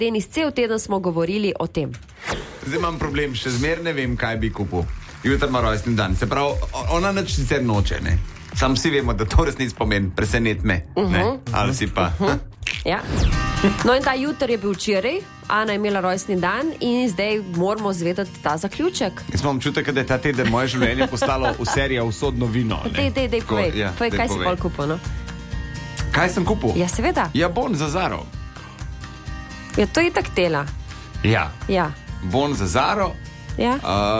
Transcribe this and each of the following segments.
Denis, cel teden smo govorili o tem. Zdaj imam problem, še zmer ne vem, kaj bi kupil. Jutri ima rojstni dan. Se pravi, ona nič sicer noče, ne? Sam vsi vemo, da to resnic pomeni, presenet me, ne? Ali si pa... Ja. No in ta jutri je bil včeraj, Ana je imela rojstni dan in zdaj moramo zvedeti ta zaključek. Jaz imam občutek, da je ta teden moje življenje postalo v serija Usodno vino. Dej, povej, kaj si pol kupil, no? Kaj sem kupil? Ja, seveda. Ja, bon za Zaro. Ja, to je itak tela. Ja. Bon za Zaro. Ja.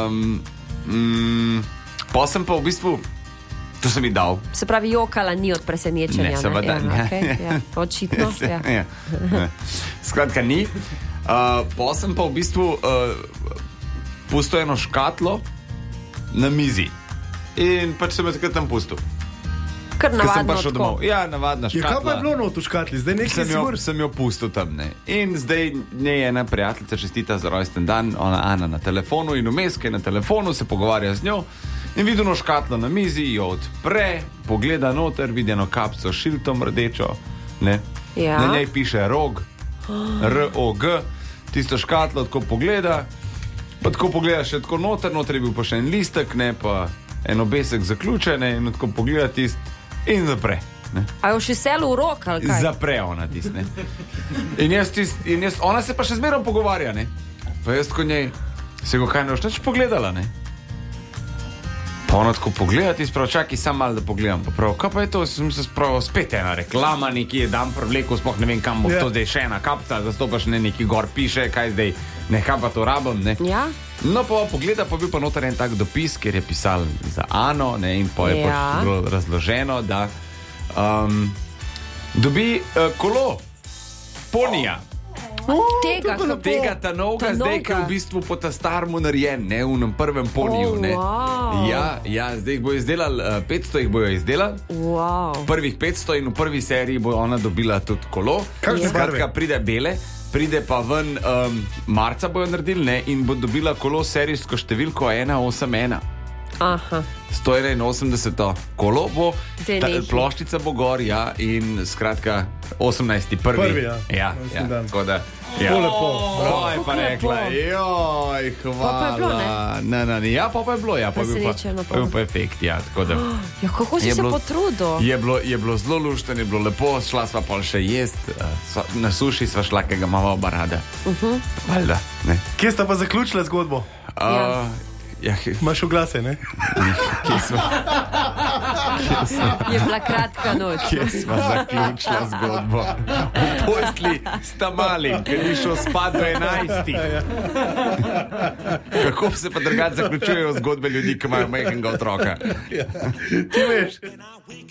Pa sem pa v bistvu, to sem ji dal. Se pravi, jokala ni od presenečenja. Ne, seveda ne. Okay, očitno, ja. Skratka, ni. Pa sem pa v bistvu pustil eno škatlo na mizi. In pač sem jo takrat tam pustil. Kar navadno tako. Ja, navadna škatla. Kaj pa je bilo not v škatli? Zdaj nekaj sem jo pustil tam, ne. In zdaj njej ena prijateljica čestita za rojsten dan, ona Ana na telefonu in vmes, ki je na telefonu, se pogovarja z njo in vidi eno škatlo na mizi, jo odpre, pogleda noter, vidi eno kapco s šiltom rdečo, ne. Ja. Na njej piše ROG, R-O-G, tisto škatlo tako pogleda, pa tako pogleda še tako noter je bil pa še en listek, ne, pa en obesek zaključene in tako pogleda tist in zapre. Ne. A jo še selo v rok, ali kaj? Zapre ona tist, ne. In jaz, ona se pa še zmerom pogovarja, ne. Pa jaz tako njej, se go kaj ne boš nič pogledala, ne. Pa ona tako pogleda tist, prav čakaj sam malo da pogledam, pa prav, kaj pa je to, sem se spravil spet ena reklama, neki je dan prevlekel, sploh ne vem kam bo to zdaj še ena kapca, zastopaš ne, neki gor piše, kaj zdaj, ne, kaj pa to rabim, ne. Ja. No, pa pogleda, pa bil pa noter en tak dopis, kjer je pisal za Ano, ne, in pa je pač bilo razloženo, da dobi kolo, ponija. Tega ta novega, zdaj, ki je v bistvu po ta starmu narejen, ne, v nem prvem poniju, ne. Wow. Ja, zdaj jih bo izdelali, 500 jih bojo izdelali. Wow. Prvih 500 in v prvi seriji bo ona dobila tudi kolo. Skratka, pride bele. Pride pa ven, marca bojo naredili, ne, in bo dobila kolo serijsko številko 181. Aha. 181. kolo bo, ploščica bo gor, ja, in skratka 18. prvi. Ja, tako da. Ja. Lepo. Oj, pa rekla, joj, hvala. Ja, pa je bilo, ja, pa je bil pa efekt, ja, tako da. Ja, kako si se potrudil? Je bilo zelo luštno, je bilo lepo, šla sva pol še jest, na suši sva šla, ki ga imava oba rada. Valjda, ne. Kje sta pa zaključila zgodbo? Imaš oglase, ne? Kje sva? Je bila kratka noč. Kje sva zaključila zgodbo? V posli sta mali, ker ni šel spat do 11. Kako se pa drugače zaključujejo zgodbe ljudi, ki imajo majhnega otroka? Ti veš.